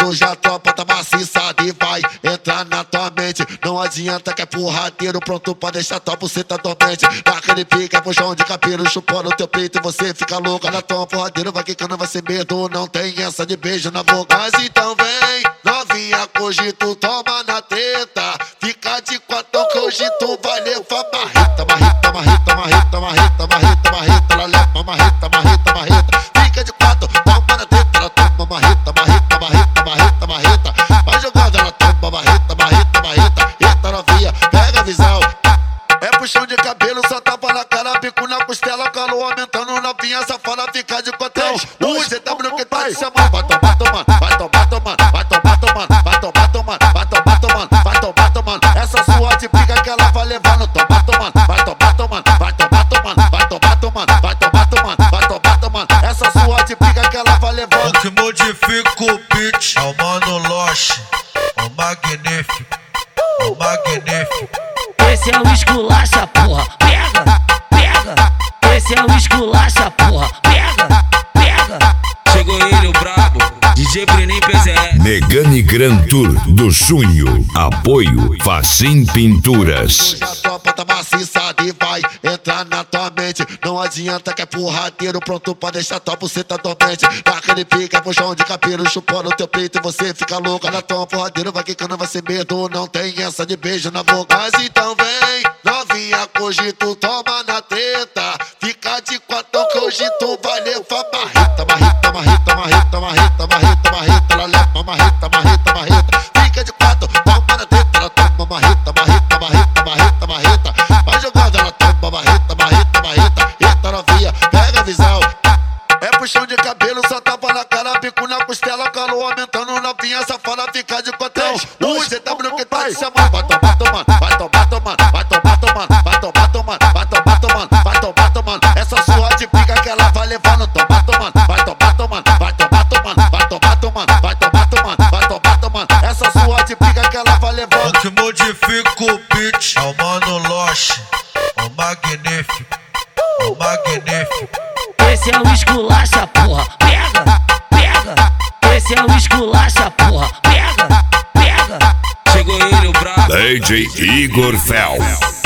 Tu já tropa, tá maciçada e vai entrar na tua mente. Não adianta que é porradeiro, pronto pra deixar tua buceta dormente. Naquele pique, puxão de cabelo, chupando teu peito e você fica louca. Na tua porradeiro vai quicando, vai sem medo, não tem essa de beijo na boca. Mas então vem, novinha, que hoje tu toma na treta. Fica de quatro que hoje tu vai levar marreta, marreta, marreta, marreta, marreta, marreta, marreta. Ela leva marreta, marreta, marreta. Fica de quatro, toma na treta. Ela toma marreta, marreta, marreta, marreta, marreta. Vai jogando, ela toma marreta, marreta, marreta. Eita novinha, pega a visão. É puxão de cabelo, só tapa na cara, bico na costela, calor aumentando, novinha safada, fica de cotel. O GW que tá te chamando, vai tomar, tomando, vai tomar, tomando, vai tomar, tomando, vai tomar, tomando, vai tomar, tomando, vai tomar, tomando. Essa sua de pica que ela vai levar no tomar, tomando, vai tomar, tomando, vai tomar, tomando, vai tomar, tomando, vai tomar, tomando, vai tomar, tomando. Essa sua de pica que ela vai levar. O que modifica o beat é o Mano Loche, o magnífico, o magnífico. Esse é o esculacha, porra, pega, pega. Esse é o esculacha, porra, pega, pega. Chegou ele, o brabo, DJ Brenin PZR. Megane Grand Tour do Junho. Apoio Facim Pinturas. Tu já tropa, tá maciçada e vai entrar na tua mente. Não adianta que é porradeiro, pronto pra deixar tua buceta dormente. Naquele pique, puxão de cabelo, chupando teu peito e você fica louca. Na tua porradeiro vai quicando, vai sem medo, não tem essa de beijo na boca. Mas então vem, novinha, que hoje tu toma na treta. Fica de quatro que hoje tu vai levar marreta, marreta, marreta, marreta, marreta, marreta, marreta. Ela leva marreta, marreta, marreta. Fica de quatro, toma na treta. Ela toma marreta, marreta, marreta, marreta, marreta. Vai jogando, ela toma marreta, marreta, marreta. Eita novinha, pega a visão. É puxão de cabelo, só tapa na cara, bico na costela, calor aumentando, novinha safada, fica de cotel. O GW que tá te chamando, vai tomar, tomando, vai tomar, tomando, vai tomar, tomando, vai tomar, tomando, vai tomar, tomando, vai tomar, tomando. Essa sua de pica que ela vai levar no tomar, tomando, vai tomar, tomando, vai tomar, tomando, vai tomar, tomando, vai tomar, tomando, vai tomar, tomando. Essa sua de pica que ela vai levar. O que modifica o beat é o Mano Loche, o magnífico, o magnífico. Esse é o esculacha, porra, pega, pega. Esse é o esculacha, porra, pega, pega. Chegou ele, o brabo. DJ Igor Fel.